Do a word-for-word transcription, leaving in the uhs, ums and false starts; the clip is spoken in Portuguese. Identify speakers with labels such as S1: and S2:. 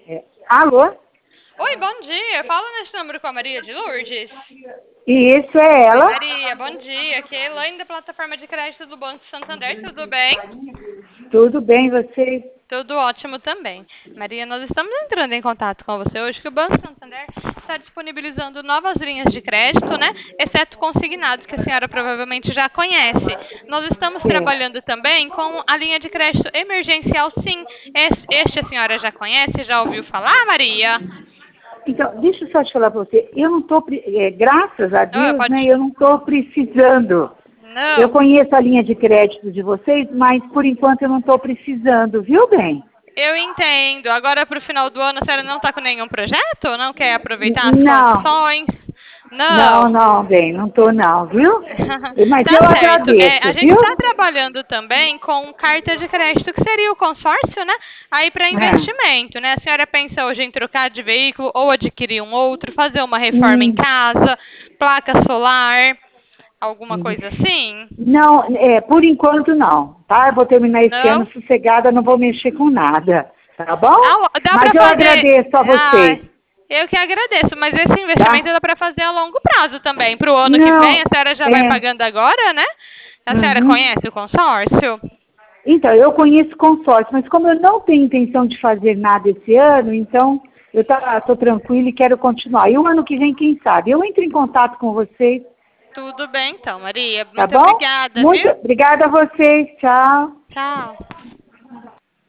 S1: É, alô?
S2: Oi, bom dia. Fala nesse número com a Maria de Lourdes.
S1: Isso é
S2: Oi,
S1: ela?
S2: Maria, bom dia. Aqui é a Elaine da plataforma de crédito do Banco Santander. Tudo bem?
S1: Tudo bem, você?
S2: Tudo ótimo também. Maria, nós estamos entrando em contato com você hoje que o Banco Santander está disponibilizando novas linhas de crédito, né? Exceto consignados, que a senhora provavelmente já conhece. Nós estamos
S1: É.
S2: trabalhando também com a linha de crédito emergencial, sim. Este, este a senhora já conhece, já ouviu falar, Maria?
S1: Então, deixa eu só te falar pra você. Eu não estou, graças a
S2: Oh,
S1: Deus, né?
S2: pode...
S1: Eu não estou precisando. Eu
S2: Não.
S1: conheço a linha de crédito de vocês, mas por enquanto eu não estou precisando, viu, bem?
S2: Eu entendo. Agora, para o final do ano, a senhora não está com nenhum projeto? Não quer
S1: N-
S2: aproveitar as
S1: Não,
S2: condições?
S1: não,
S2: Não.
S1: não, bem, não estou não, viu? Mas eu
S2: Tá certo. É,
S1: agradeço,
S2: a gente
S1: viu?
S2: está trabalhando também com carta de crédito, que seria o consórcio, né? Aí para
S1: É.
S2: investimento, né? A senhora pensa hoje em trocar de veículo ou adquirir um outro, fazer uma reforma em
S1: Hum,
S2: casa, placa solar, alguma
S1: uhum.
S2: coisa assim?
S1: Não, é, por enquanto não, tá? Eu vou terminar esse ano
S2: Não?
S1: sossegada, não vou mexer com nada, tá bom?
S2: Ah, dá
S1: Mas
S2: para
S1: eu
S2: fazer.
S1: agradeço a
S2: Ah,
S1: vocês,
S2: eu que agradeço, mas esse investimento
S1: tá?
S2: dá para fazer a longo prazo também. Para o ano que vem, a
S1: Não,
S2: senhora já vai
S1: é,
S2: pagando agora, né? A senhora
S1: uhum.
S2: conhece o consórcio?
S1: Então, eu conheço consórcio, mas como eu não tenho intenção de fazer nada esse ano, então eu estou tranquila e quero continuar. E o ano que vem, quem sabe? Eu entro em contato com vocês,
S2: Tudo bem, então, Maria.
S1: tá
S2: Muito
S1: bom?
S2: obrigada,
S1: Muito
S2: viu?
S1: obrigada a vocês, tchau.
S2: Tchau.